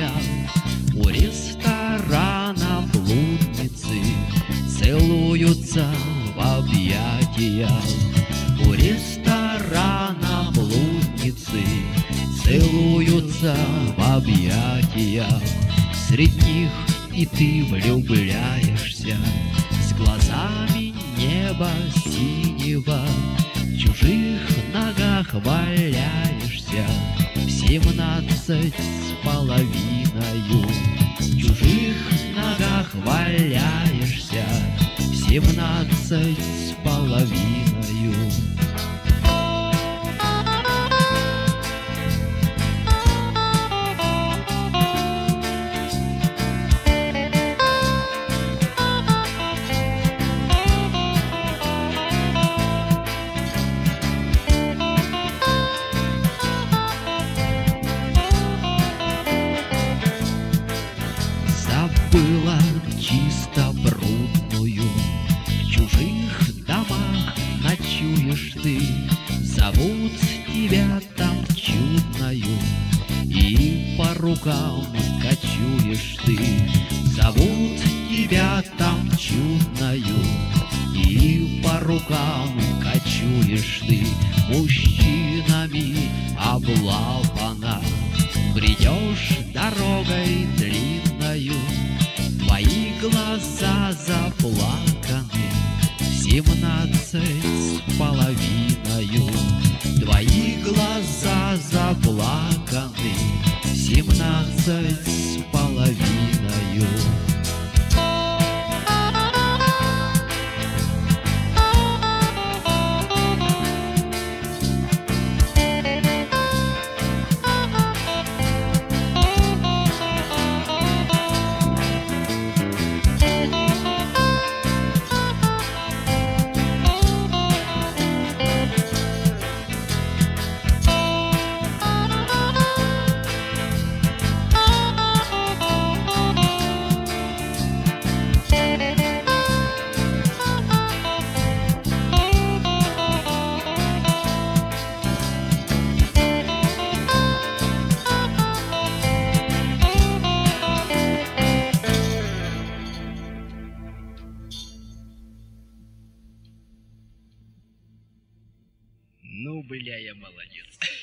объятия. У ресторана блудницы целуются в объятия. У ресторана блудницы целуются в объятия. Среди них и ты влюбляешься с глазами неба синего. В чужих ногах валяешься в 17 с половиною. В чужих ногах валяешься в 17 с половиною. Забыла чисто брудную, в чужих домах ночуешь ты. Зовут тебя там чудною, и по рукам кочуешь ты. Зовут тебя там чудною, и по рукам кочуешь ты. Мужчинами облапана, бредешь дорогой длинною. Твои глаза заплаканы в 17 с половиною. Твои глаза заплаканы в 17 с половиною. Ну, бля, я молодец.